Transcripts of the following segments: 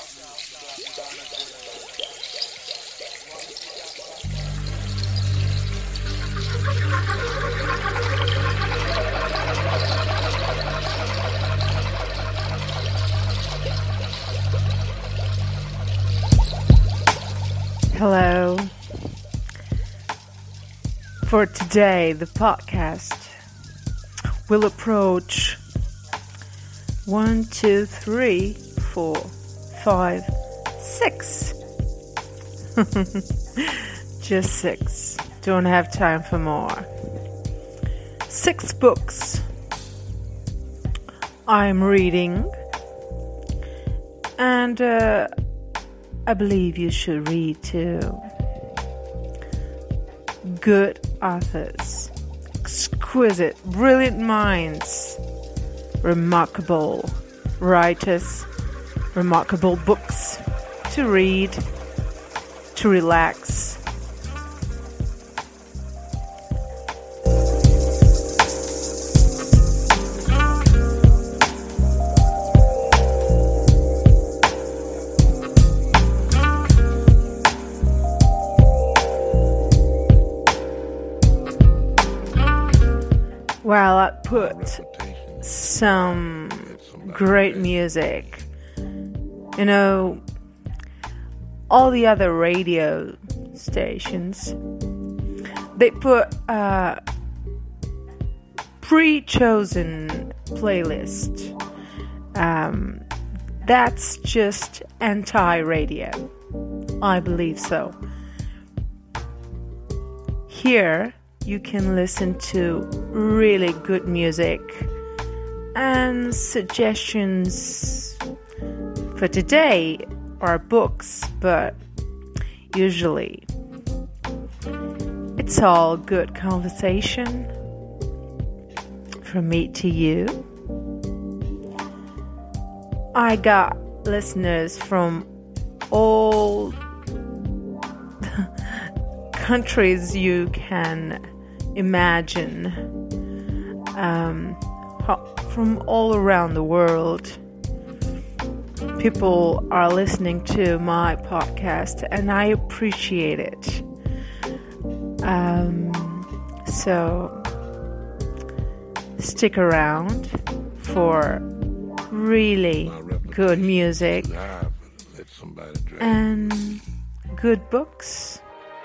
Hello. For today, the podcast will approach 1, 2, 3, 4, 5, 6. Just 6. Don't have time for more. 6 books I'm reading, and I believe you should read too. Good authors, exquisite, brilliant minds, remarkable writers, remarkable books to read, to relax. Well, I put some great music. You know, all the other radio stations, they put a pre-chosen playlist. That's just anti-radio. I believe so. Here, you can listen to really good music and suggestions for today are books, but usually it's all good conversation from me to you. I got listeners from all countries you can imagine, from all around the world. People are listening to my podcast, and I appreciate it. So stick around for really good music and good books.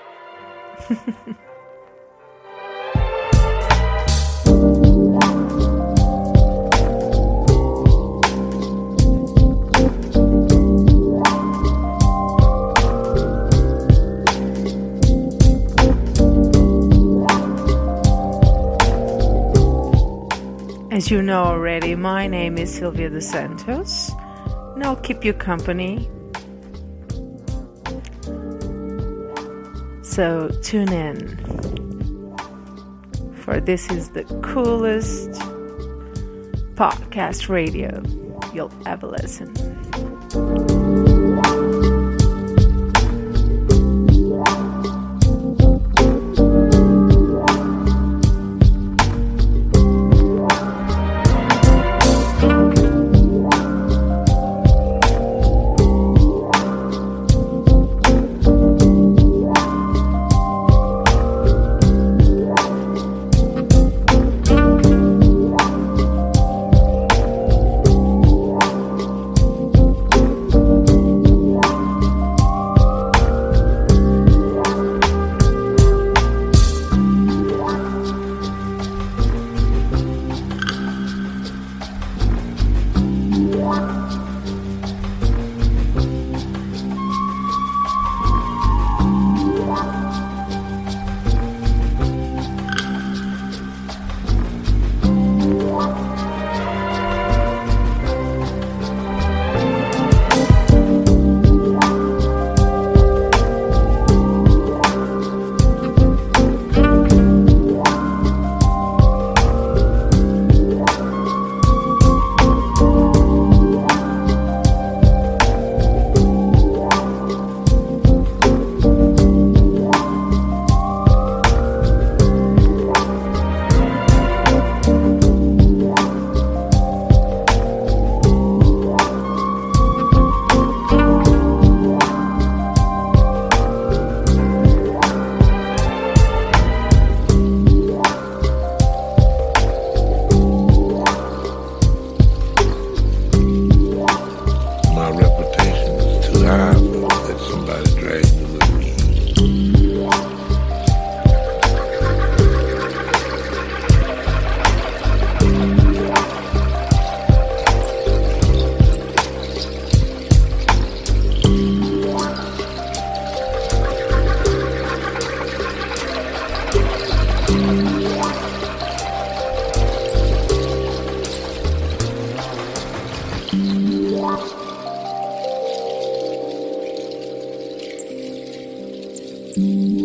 As you know already, my name is Silvia dos Santos, and I'll keep you company. So tune in, for this is the coolest podcast radio you'll ever listen.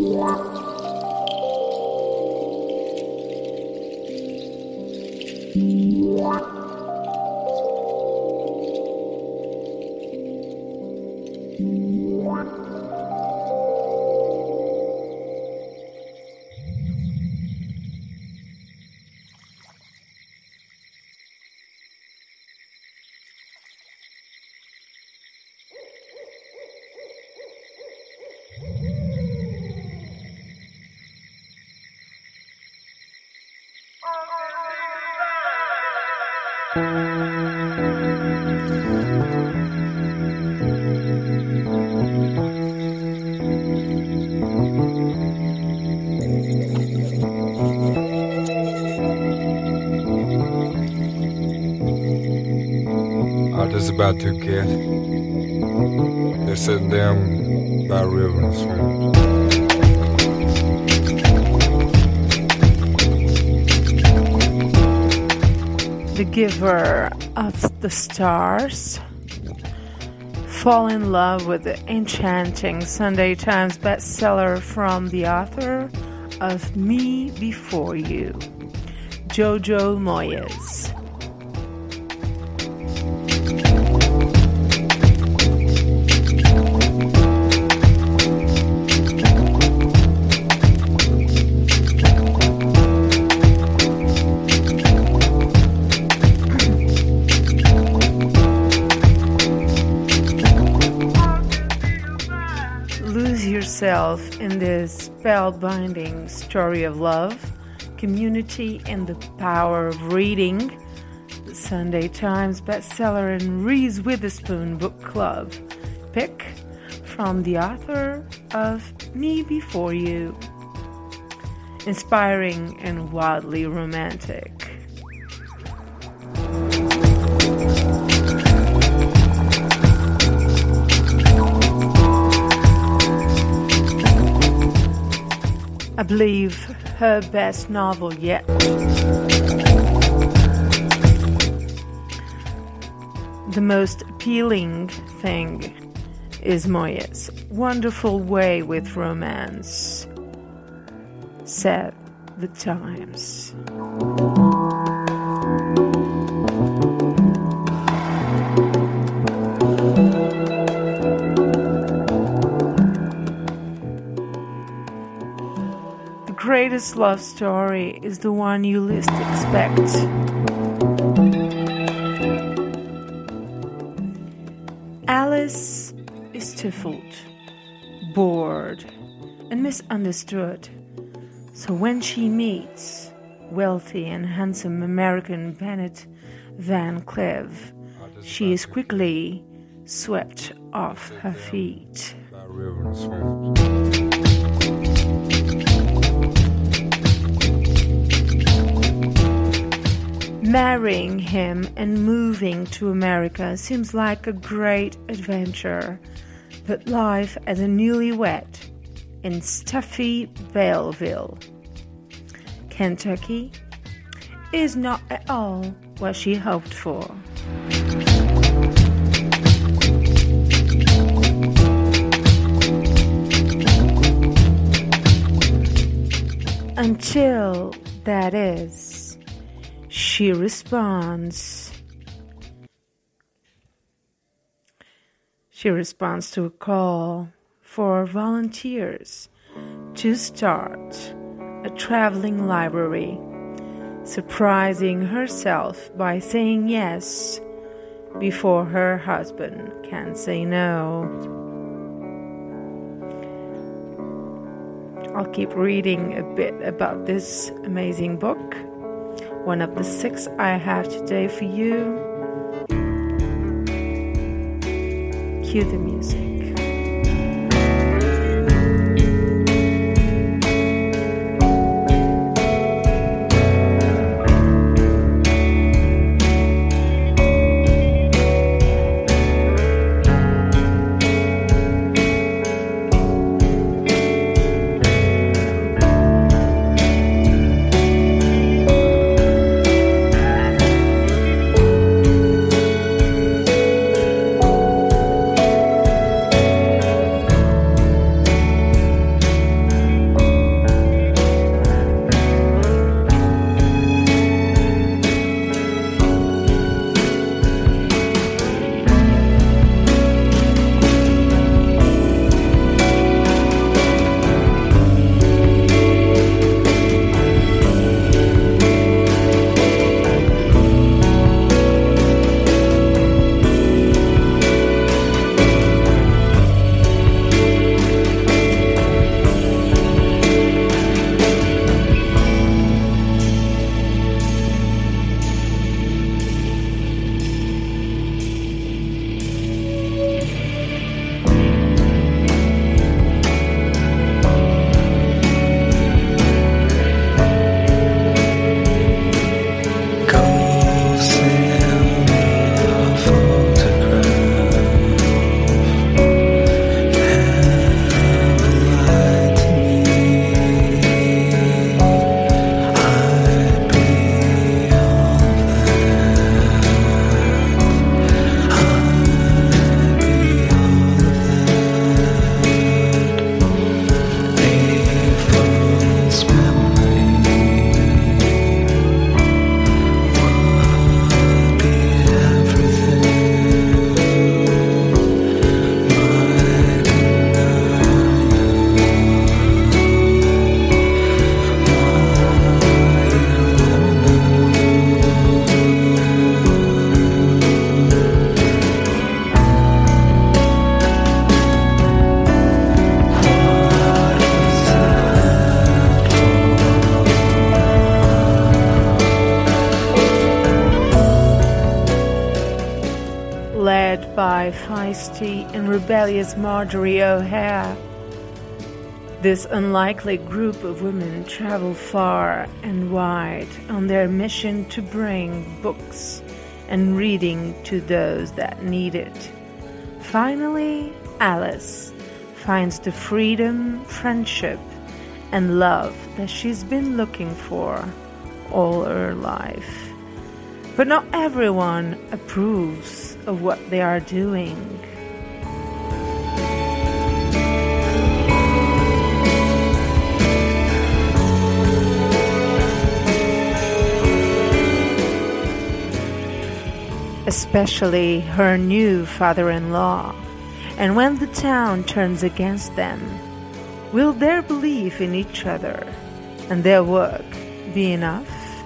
Just about to, kid. They're sitting down by a river in the swamp. The Giver of the Stars. Fall in love with the enchanting Sunday Times bestseller from the author of Me Before You, Jojo Moyes. In this spellbinding story of love, community, and the power of reading, the Sunday Times bestseller and Reese Witherspoon Book Club pick from the author of Me Before You. Inspiring and wildly romantic. I believe her best novel yet. The most appealing thing is Moyes' wonderful way with romance, said the Times. Greatest love story is the one you least expect. Alice is stifled, bored, and misunderstood. So when she meets wealthy and handsome American Bennett Van Cleave, she is quickly swept off her feet. Marrying him and moving to America seems like a great adventure, but life as a newlywed in stuffy Belleville, Kentucky, is not at all what she hoped for. Until that is, she responds. She responds to a call for volunteers to start a traveling library, surprising herself by saying yes before her husband can say no. I'll keep reading a bit about this amazing book. One of the 6 I have today for you. Cue the music. by feisty and rebellious Marjorie O'Hare. This unlikely group of women travel far and wide on their mission to bring books and reading to those that need it. Finally, Alice finds the freedom, friendship, and love that she's been looking for all her life. But not everyone approves of what they are doing. Especially her new father-in-law. And when the town turns against them, will their belief in each other and their work be enough?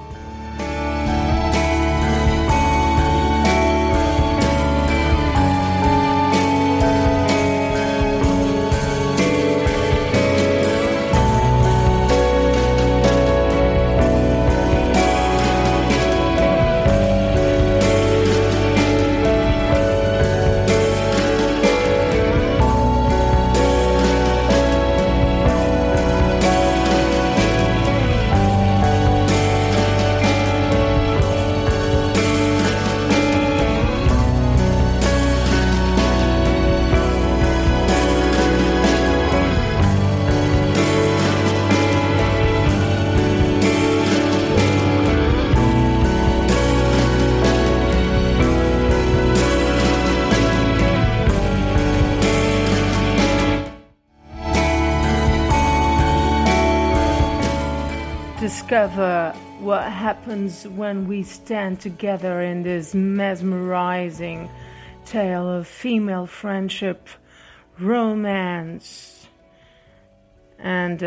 Discover what happens when we stand together in this mesmerizing tale of female friendship, romance, and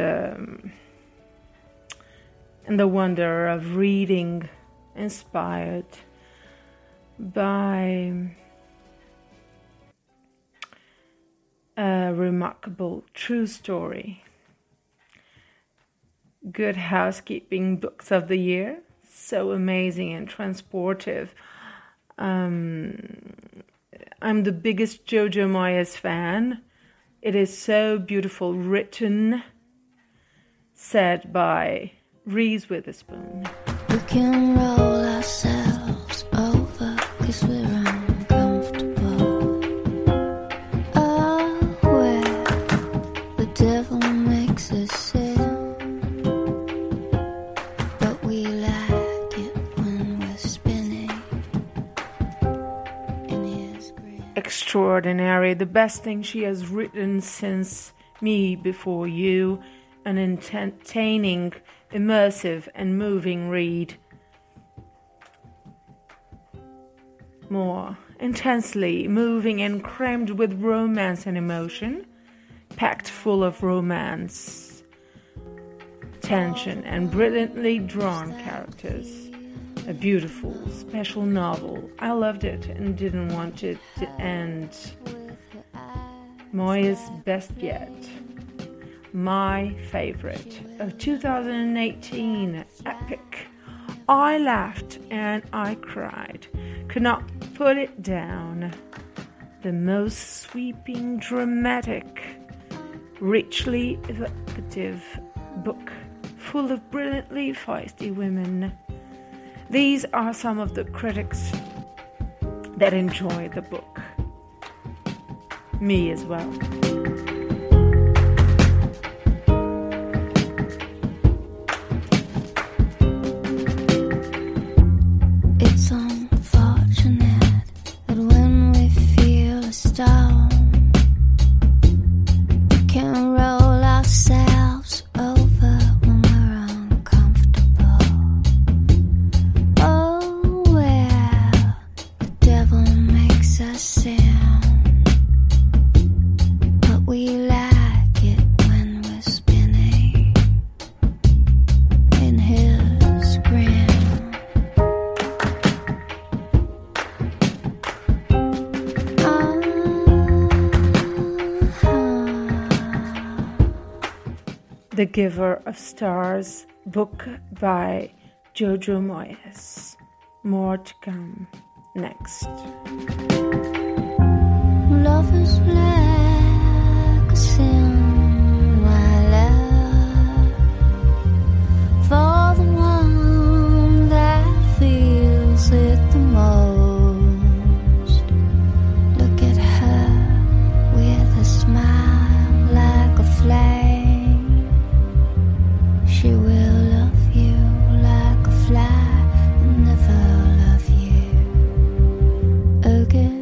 the wonder of reading, inspired by a remarkable true story. Good Housekeeping Books of the Year, so amazing and transportive. I'm the biggest Jojo Moyes fan. It is so beautiful written, said by Reese Witherspoon. We can roll ourselves over 'cause we're uncomfortable. Oh, where the devil makes us sit. Extraordinary, the best thing she has written since Me Before You, an entertaining, immersive and moving read. More intensely moving and crammed with romance and emotion, packed full of romance, tension and brilliantly drawn characters. A beautiful, special novel. I loved it and didn't want it to end. Moyes' best yet. My favorite of 2018. Epic. I laughed and I cried. Could not put it down. The most sweeping, dramatic, richly evocative book, full of brilliantly feisty women. These are some of the critics that enjoy the book. Me as well. It's unfortunate that when we feel a storm, we can roll ourselves over when we're uncomfortable. Oh, well, the devil makes us sound, but we like it when we're spinning in his grin. The Giver of Stars, book by Jojo Moyes. More to come next. Love is like a sin, my love, for the one that feels it the most. Look at her with a smile like a flame. She will love you like a fly and never love you again.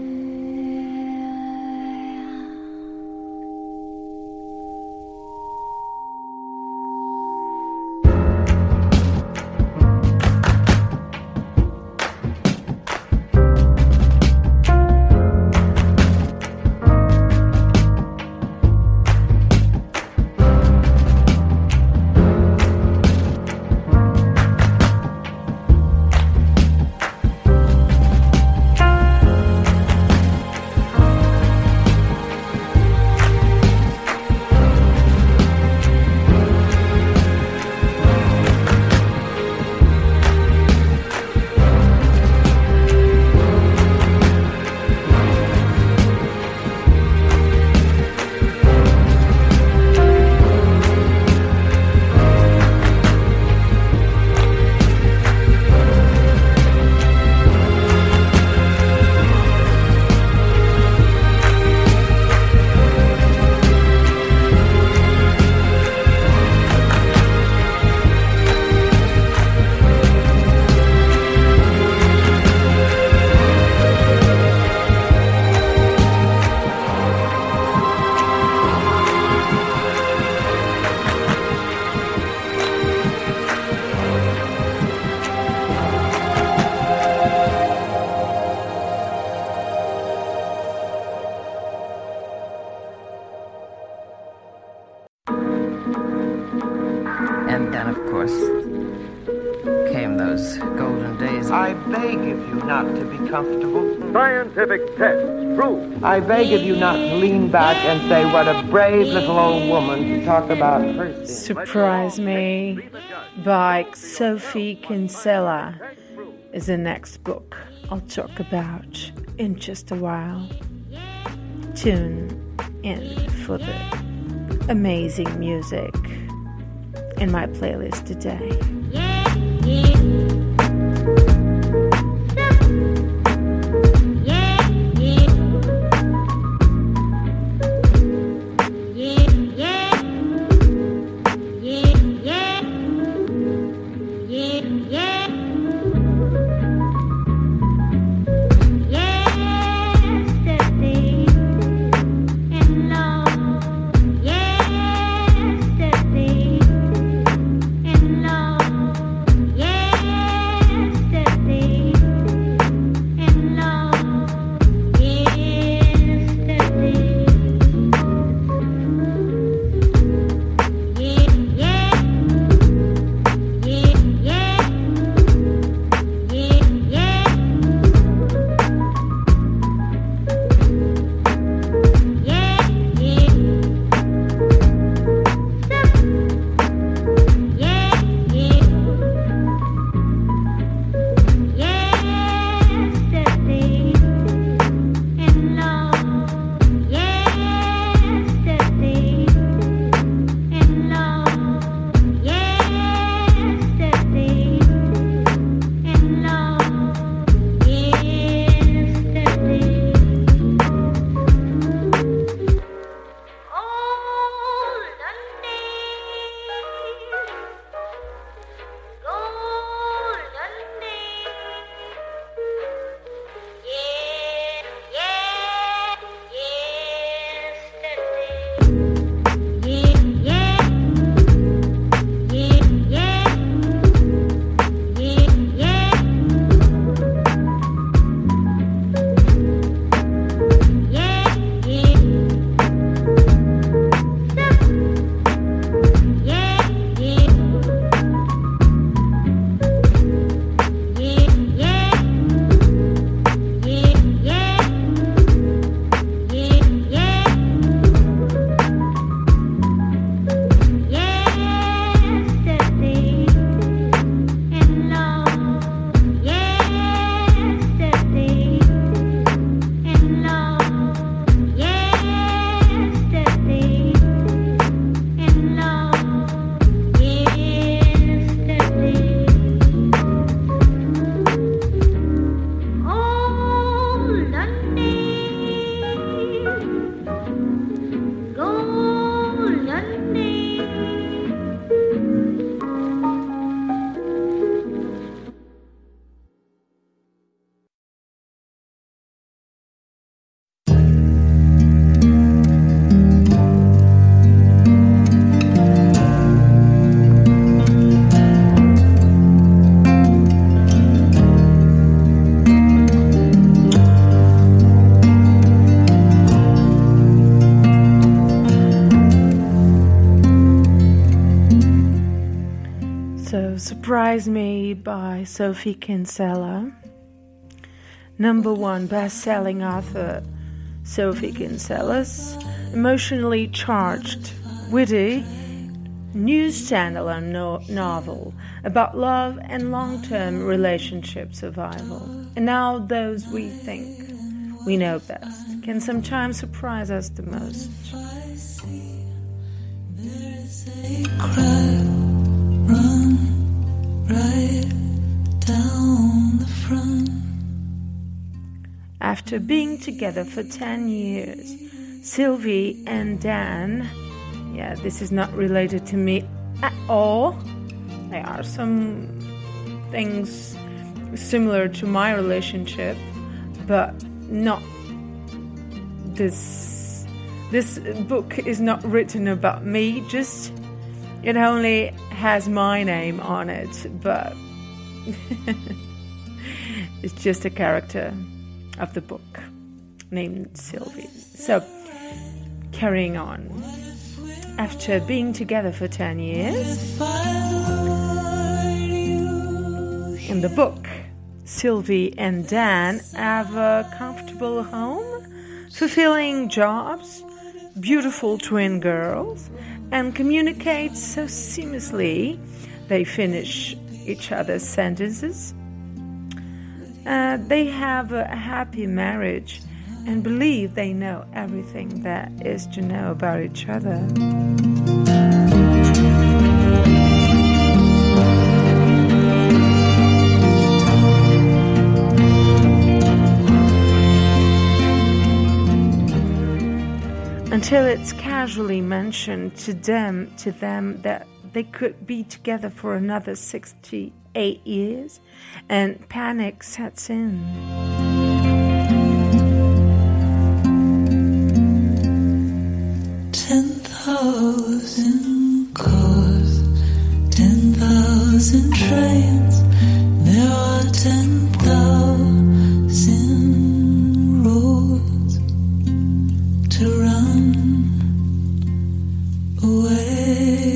And then, of course, came those golden days. I beg of you not to be comfortable. Scientific tests prove. I beg of you not to lean back and say, what a brave little old woman to talk about her sins. Surprise Me by Sophie Kinsella is the next book I'll talk about in just a while. Tune in for the amazing music in my playlist today. Yesterday in love. So, Surprise Me by Sophie Kinsella. #1 best-selling author Sophie Kinsella's emotionally charged, witty, new standalone novel about love and long-term relationship survival. And now those we think we know best can sometimes surprise us the most. Run right down the front. After being together for 10 years, Sylvie and Dan, this is not related to me at all. There are some things similar to my relationship, but not this. This book is not written about me, just it only has my name on it, but it's just a character of the book named Sylvie. So, carrying on. After being together for 10 years, in the book, Sylvie and Dan have a comfortable home, fulfilling jobs, beautiful twin girls, and communicate so seamlessly they finish each other's sentences. They have a happy marriage and believe they know everything there is to know about each other. Until it's casually mentioned to them that they could be together for another 68 years, and panic sets in. 10,000 cars, 10,000 trains, there are 10,000 roads to run away.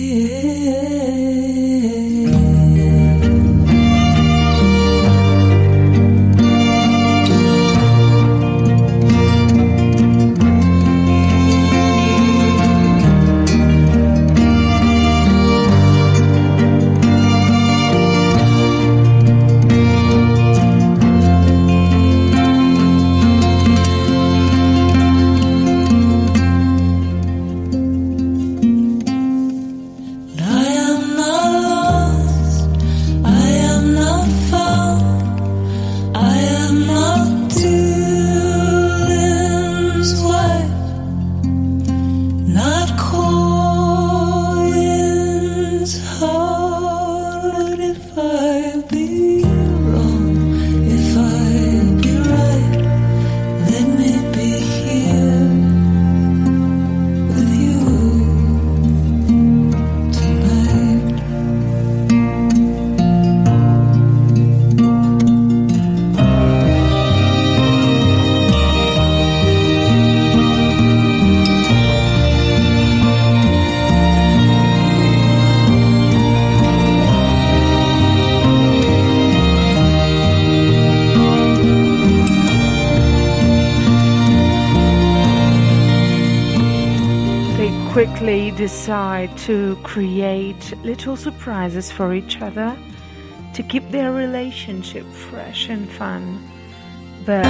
Quickly decide to create little surprises for each other to keep their relationship fresh and fun. But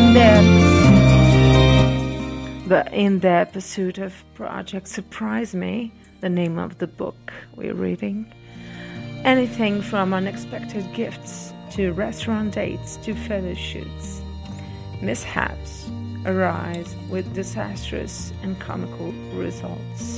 in their pursuit of Project Surprise Me, the name of the book we're reading, anything from unexpected gifts to restaurant dates to photo shoots, mishaps arise with disastrous and comical results.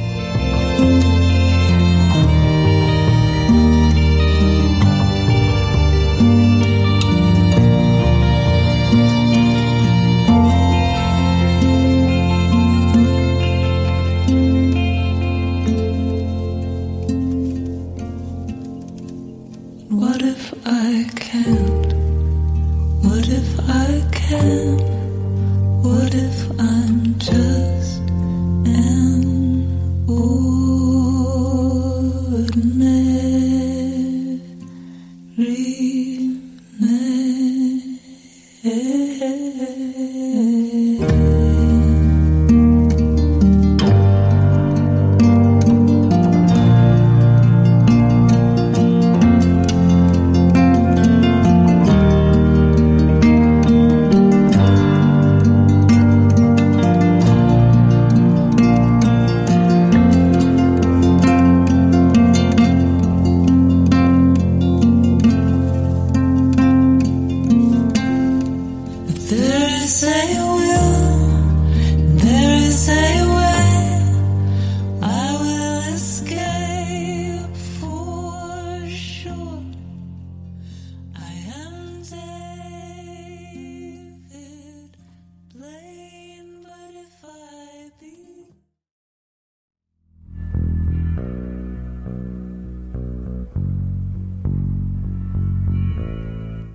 What if I can't? What if I can? What if I'm just an ordinary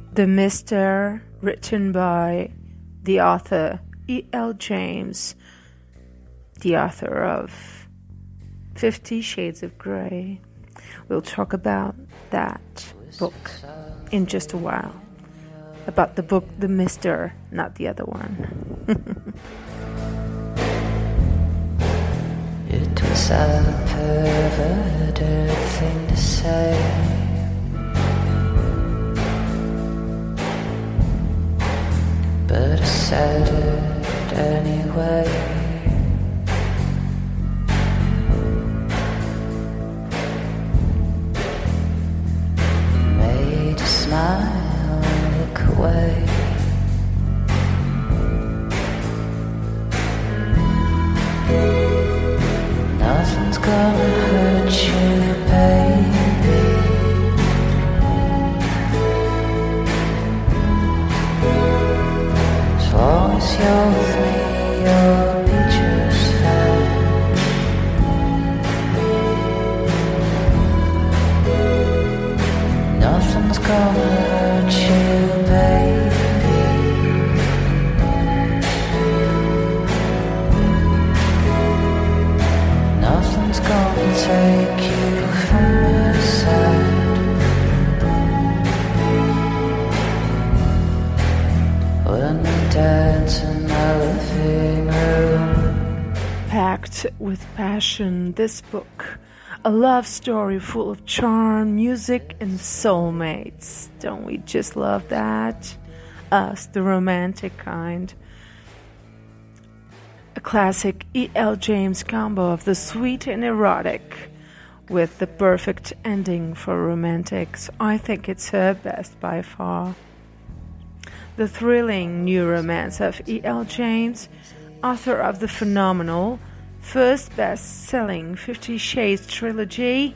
The Mister, written by the author E.L. James, the author of 50 Shades of Grey. We'll talk about that book in just a while. About the book The Mister, not the other one. It was a perverted thing to say, but I said it anyway. Made a smile look away. Nothing's gonna hurt you, baby. As long as you're with me, you'll be just fine. Nothing's gonna hurt you, baby. Nothing's gonna take you from my side. When we dance in my living room, Packed with passion, this book, a love story full of charm, music, and soulmates. Don't we just love that? Us, the romantic kind. A classic E.L. James combo of the sweet and erotic with the perfect ending for romantics. I think it's her best by far. The thrilling new romance of E.L. James, author of the phenomenal, first best-selling 50 Shades trilogy.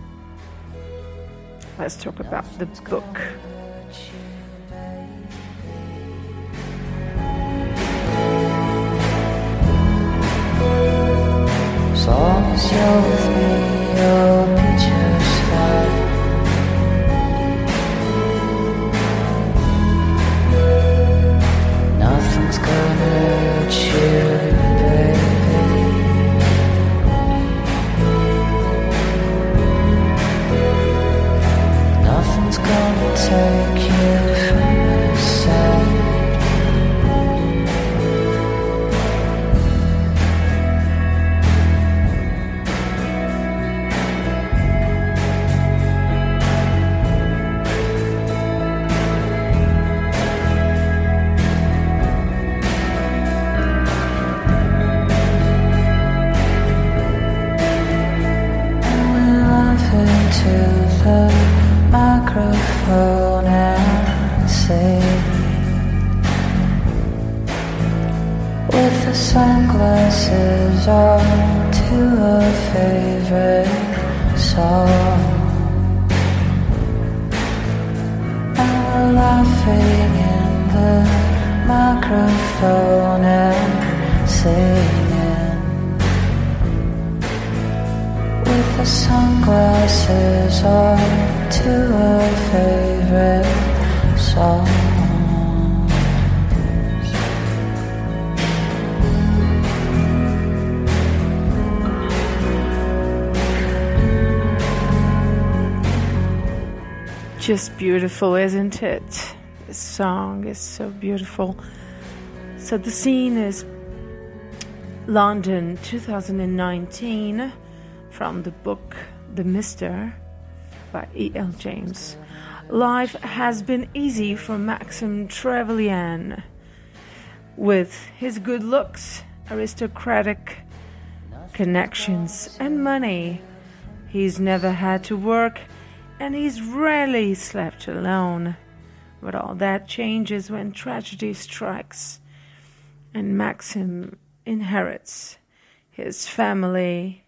Let's talk about the book. as long as you're with me, you'll be just fine. Nothing's gonna hurt you, baby. Nothing's gonna take you from my side. To the microphone and sing with the sunglasses on to a favorite song, and we're laughing in the microphone and singing with the sunglasses on to a favorite song. Just beautiful, isn't it? This song is so beautiful. So the scene is London 2019 from the book The Mister by E.L. James. Life has been easy for Maxim Trevelyan. With his good looks, aristocratic connections and money, he's never had to work and he's rarely slept alone. But all that changes when tragedy strikes and Maxim inherits his family,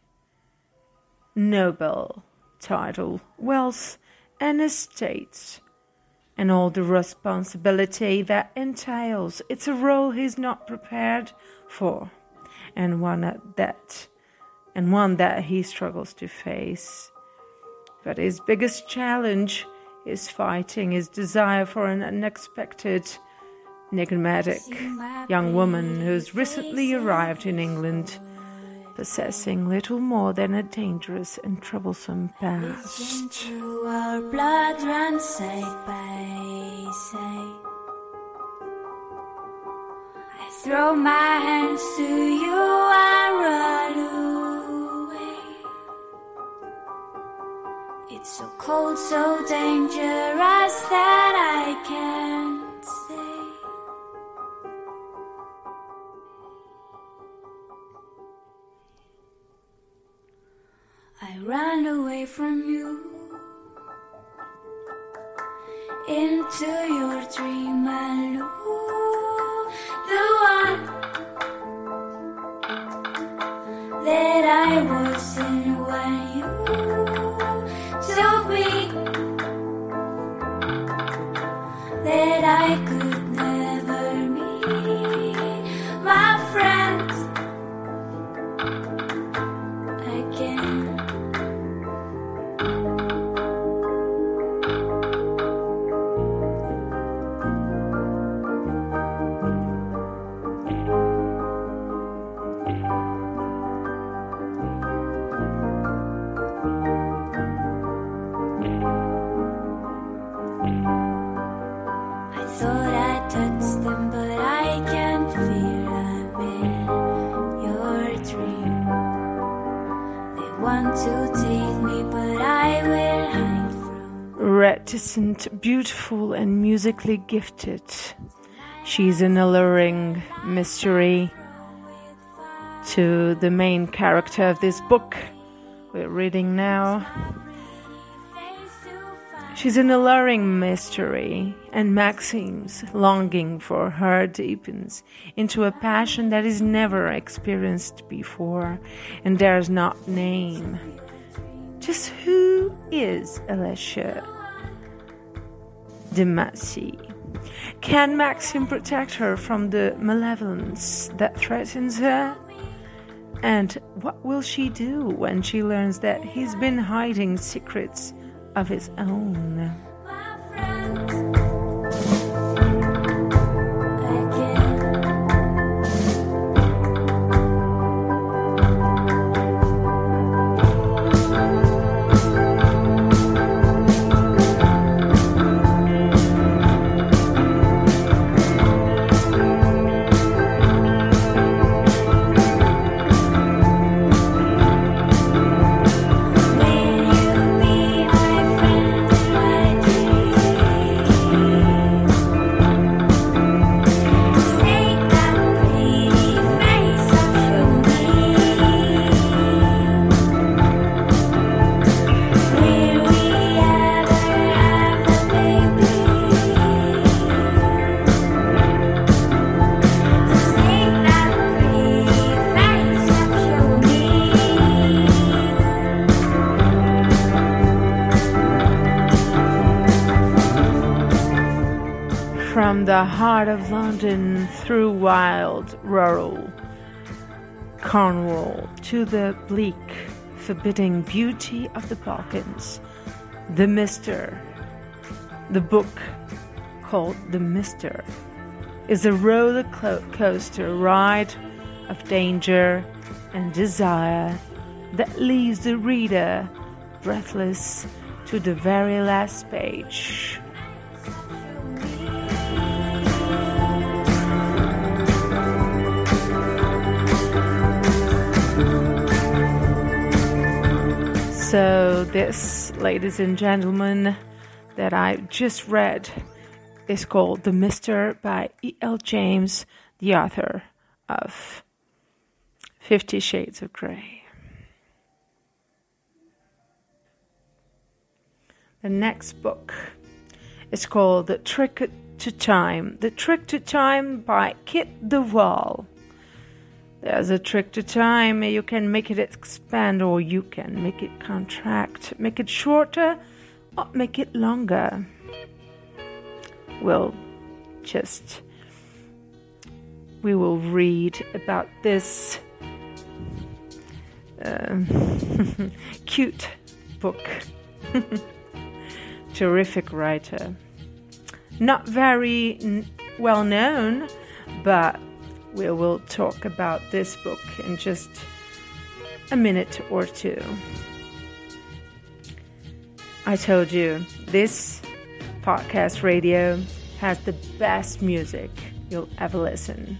noble title, wealth, and estates, and all the responsibility that entails. It's a role he's not prepared for, and one that he struggles to face. But his biggest challenge is fighting his desire for an unexpected, enigmatic young woman who's recently arrived in England, possessing little more than a dangerous and troublesome past. Through our blood runs side by side. I throw my hands to you and run away. It's so cold, so dangerous that I can't stay. I ran away from you into your dream and lose the one that I was in when you told me that I could never meet my friends again. Reticent, beautiful, and musically gifted, she's an alluring mystery to the main character of this book we're reading now. She's an alluring mystery, and Maxime's longing for her deepens into a passion that is never experienced before and dares not name. Just who is Alessia de Massey? Can Maxime protect her from the malevolence that threatens her? And what will she do when she learns that he's been hiding secrets of his own? From the heart of London, through wild, rural Cornwall, to the bleak, forbidding beauty of the Balkans, The Mister, the book called The Mister, is a roller coaster ride of danger and desire that leaves the reader breathless to the very last page. So this, ladies and gentlemen, that I just read is called The Mister by E.L. James, the author of 50 Shades of Grey. The next book is called The Trick to Time. The Trick to Time by Kit de Waal. There's a trick to time. You can make it expand or you can make it contract. Make it shorter or make it longer. We will read about this cute book terrific writer. Not very well known, but we will talk about this book in just a minute or two. I told you, this podcast radio has the best music you'll ever listen.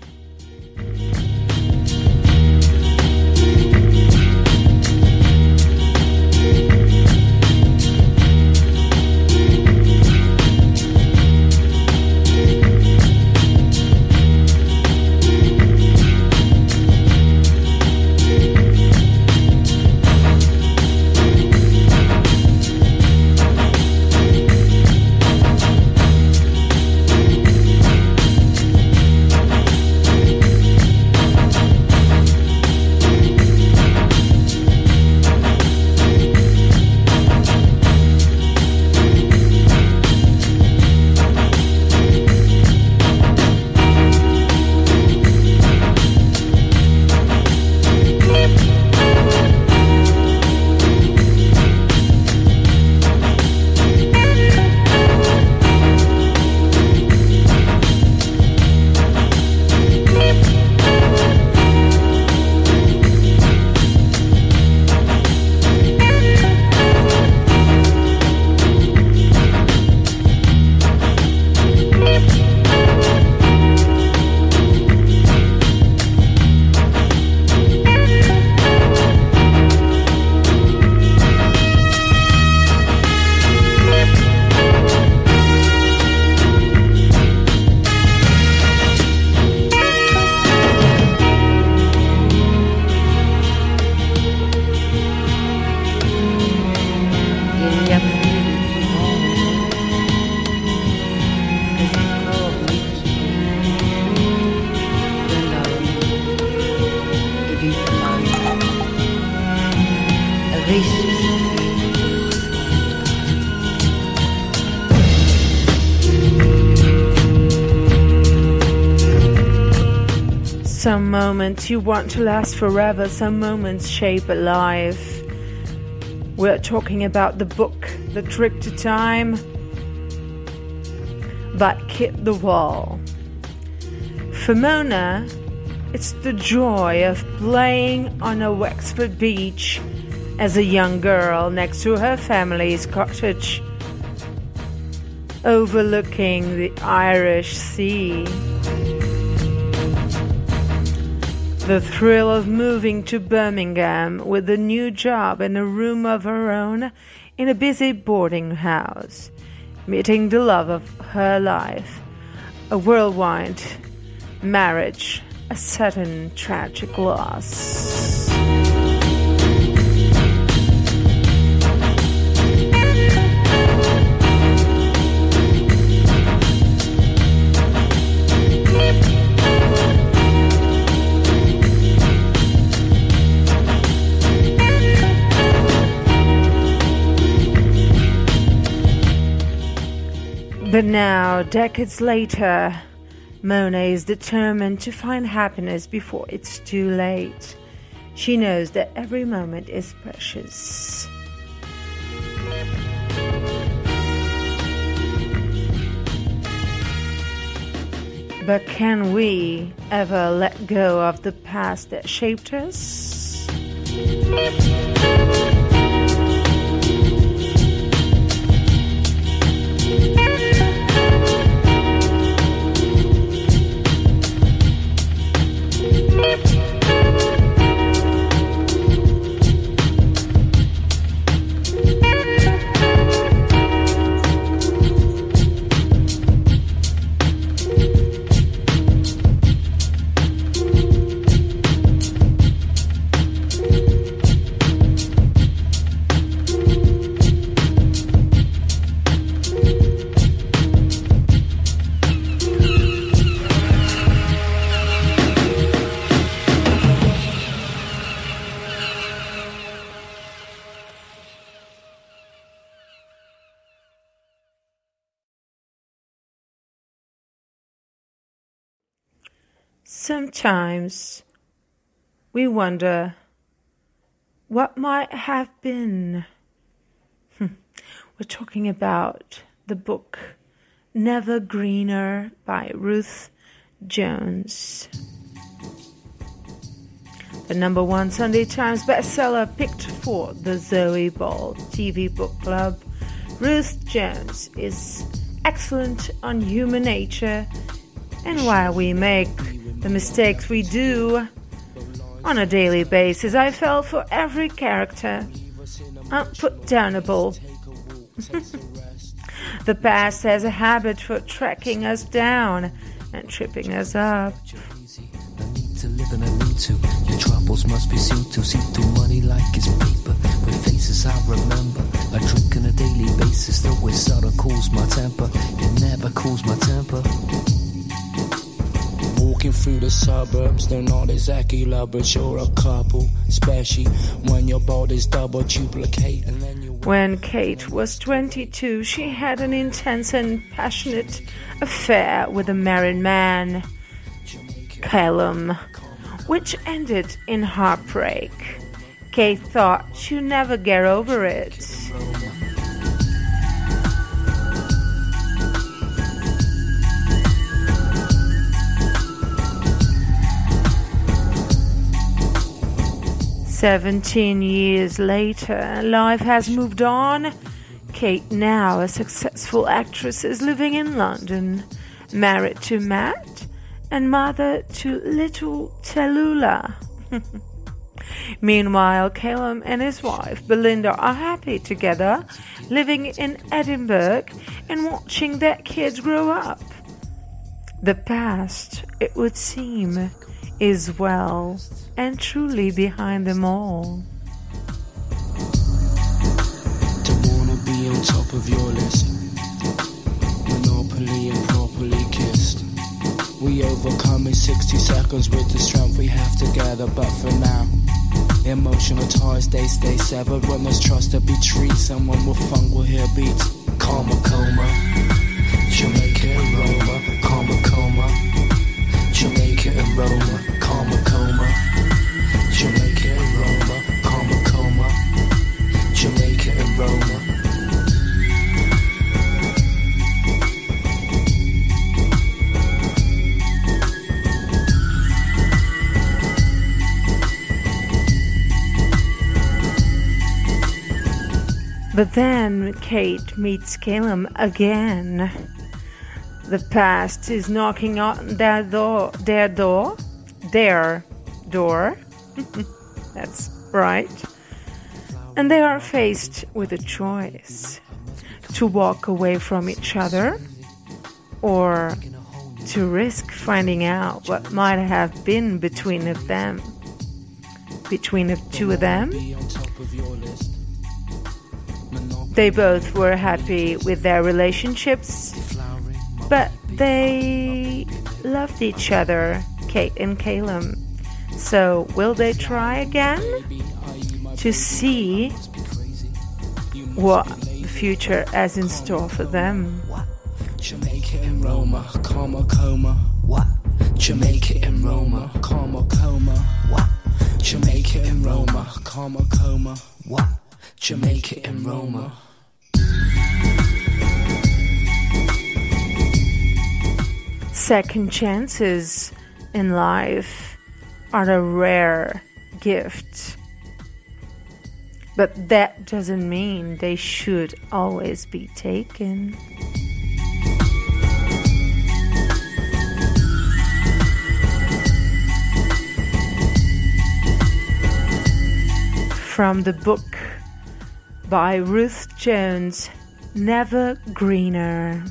Some moments you want to last forever, some moments shape a life. We're talking about the book, The Trick to Time, by Kit the Wall. For Mona, it's the joy of playing on a Wexford beach as a young girl next to her family's cottage, overlooking the Irish Sea. The thrill of moving to Birmingham with a new job and a room of her own in a busy boarding house, meeting the love of her life, a whirlwind marriage, a sudden tragic loss. But now, decades later, Mona is determined to find happiness before it's too late. She knows that every moment is precious. But can we ever let go of the past that shaped us? Sometimes we wonder what might have been. We're talking about the book Never Greener by Ruth Jones. The #1 Sunday Times bestseller picked for the Zoe Ball TV Book Club. Ruth Jones is excellent on human nature and why we make the mistakes we do on a daily basis. I fell for every character. Unputdownable. The past has a habit for tracking us down and tripping us up. To live and I need to. Your troubles must be seen to. See through money like it's paper. With faces I remember. I drink on a daily basis. Though it sort of cools my temper. It never cools my temper. Walking through the suburbs, they're not exactly lovers. You're a couple, especially when your body's double duplicate. And then you. When Kate was 22, she had an intense and passionate affair with a married man, Callum, which ended in heartbreak. Kate thought she'd never get over it. "17 years later, life has moved on. Kate, now a successful actress, is living in London, married to Matt, and mother to little Tallulah. Meanwhile, Callum and his wife, Belinda, are happy together, living in Edinburgh and watching their kids grow up. The past, it would seem, is well and truly behind them all." Don't wanna be on top of your list. Monopoly and properly kissed. We overcome in 60 seconds with the strength we have together. But for now, emotional ties, they stay severed. When there's trust to be treated, someone with funk will hear beats. Karma coma, Jamaica and Roma. Karma coma, Jamaica and Roma. Karma coma, Jamaica and Roma. Karma coma, Jamaica and Roma. But then Kate meets Callum again. The past is knocking on their door. That's right. And they are faced with a choice: to walk away from each other or to risk finding out what might have been between the two of them. They both were happy with their relationships, but they loved each other, Kate and Callum. So will they try again to see what the future has in store for them? Jamaica and Roma, karma coma. What? Jamaica and Roma, karma coma. What? Jamaica and Roma, karma coma. What? Jamaica and Roma. Second chances in life are a rare gift, but that doesn't mean they should always be taken. From the book by Ruth Jones, Never Greener.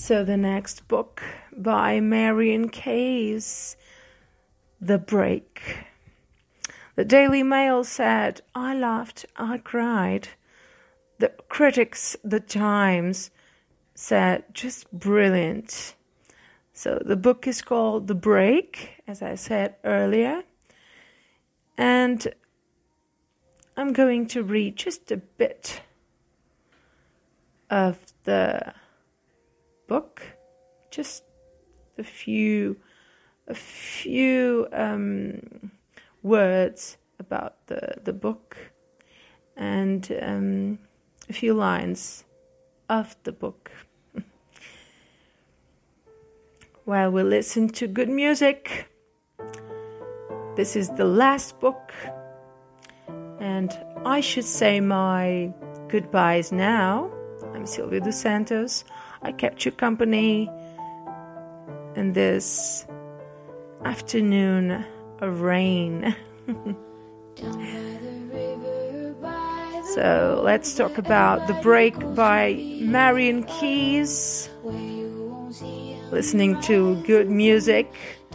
So the next book by Marian Keyes, The Break. The Daily Mail said, I laughed, I cried. The critics, The Times, said, just brilliant. So the book is called The Break, as I said earlier. And I'm going to read just a bit of the book, just a few words about the book and a few lines of the book. While we listen to good music, this is the last book, and I should say my goodbyes now. I'm Silvia dos Santos. I kept you company in this afternoon of rain. So let's talk about The Break by Marian Keyes. Listening to good music.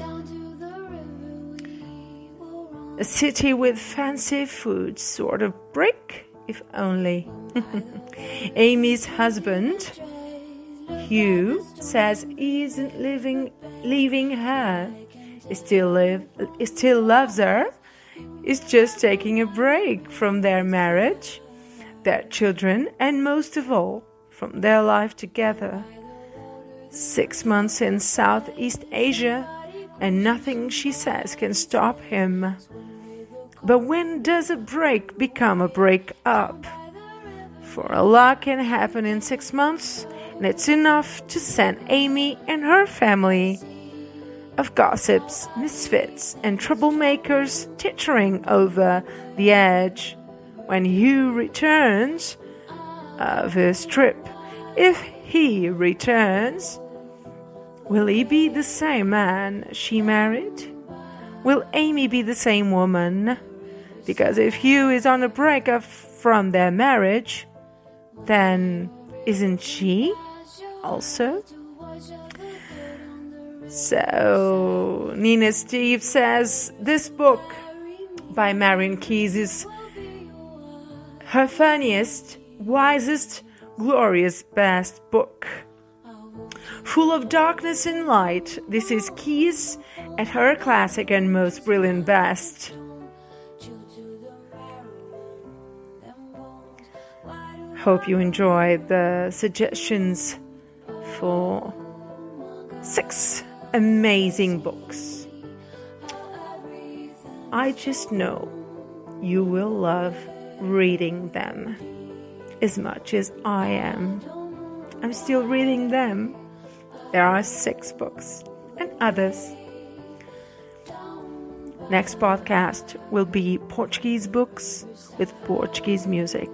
A city with fancy food, sort of break, if only. Amy's husband, Hugh, says he isn't leaving her. He still loves her. He's just taking a break from their marriage, their children, and most of all, from their life together. 6 months in Southeast Asia, and nothing, she says, can stop him. But when does a break become a break-up? For a lot can happen in 6 months, and it's enough to send Amy and her family of gossips, misfits, and troublemakers tittering over the edge when Hugh returns of his trip. If he returns, will he be the same man she married? Will Amy be the same woman? Because if Hugh is on a break from their marriage, then isn't she also? So Nina Steve says this book by Marian Keyes is her funniest, wisest, glorious, best book. Full of darkness and light, this is Keyes at her classic and most brilliant best. Hope you enjoyed the suggestions for 6 amazing books. I just know you will love reading them as much as I am. I'm still reading them. There are 6 books and others. Next podcast will be Portuguese books with Portuguese music.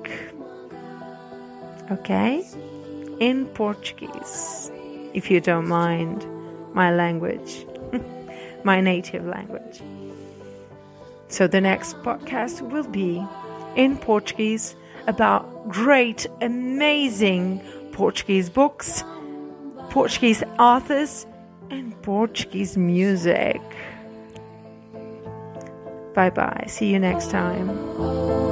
Okay? In Portuguese, if you don't mind my language, my native language. So the next podcast will be in Portuguese about great, amazing Portuguese books, Portuguese authors, and Portuguese music. Bye-bye. See you next time.